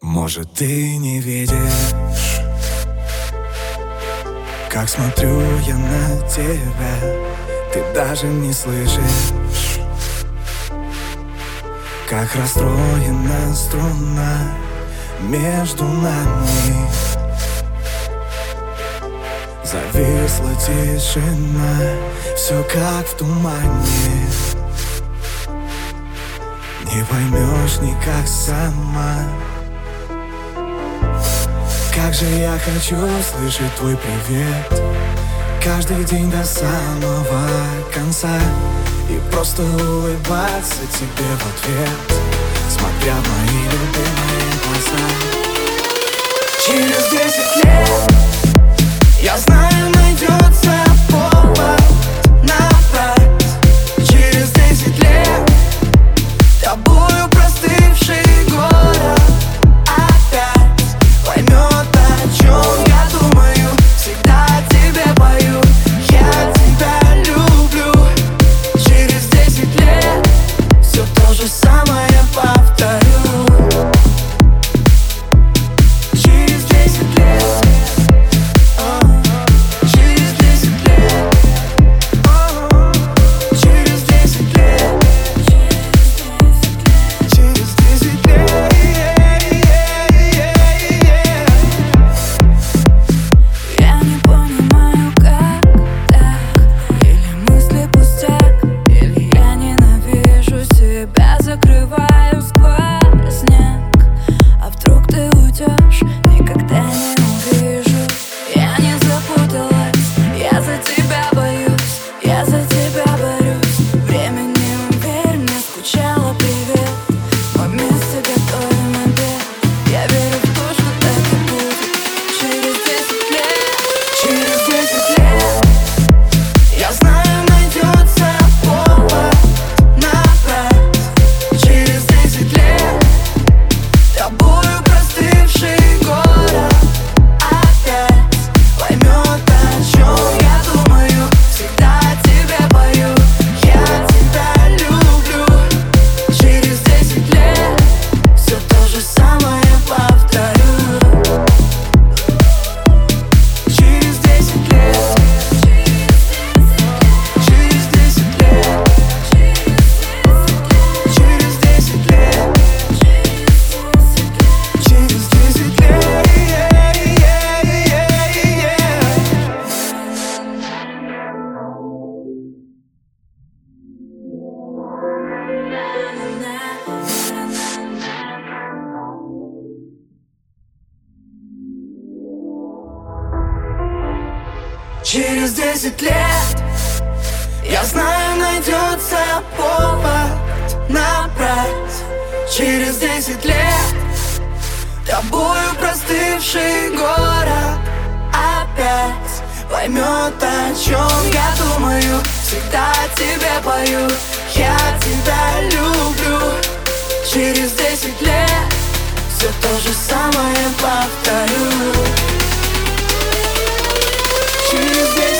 Может, ты не видишь, как смотрю я на тебя. Ты даже не слышишь, как расстроена струна между нами. Зависла тишина, все как в тумане. Не поймешь никак сама. Как же я хочу слышать твой привет каждый день до самого конца и просто улыбаться тебе в ответ, смотря в мои любимые глаза. Через 10 лет, я знаю, найдется повод набрать. Через 10 лет тобою простывший город опять поймет, о чем я думаю. Всегда тебе пою, я тебя люблю. Через 10 лет все то же самое повторю. Через 10 лет, через 10 лет, через 10 лет, через 10 лет. Я не понимаю, как так. Или мысли пустяк, или я ненавижу себя, закрываю сквозняк. А вдруг ты уйдешь, никогда не увижу. Я не запуталась, я за тебя боюсь, я за тебя борюсь. Время не уверенно, скучала, привет. Мы вместе готовим обед. Я верю в то, что так и будет. Через 10 лет, Через 10 лет, я знаю, найдется повод набрать. Через 10 лет тобою простывший город опять поймет, о чем я думаю. Всегда тебе пою, я тебя люблю. Через 10 лет все то же самое повторю. Через 10 лет, через 10 лет, через 10 лет, через 10 лет. Через 10 лет, я знаю, найдется повод набрать. Через 10 лет тобою простывший город опять поймет, о чем я думаю. Всегда тебе пою, я тебя люблю. Через 10 лет все то же самое повторю. Через 10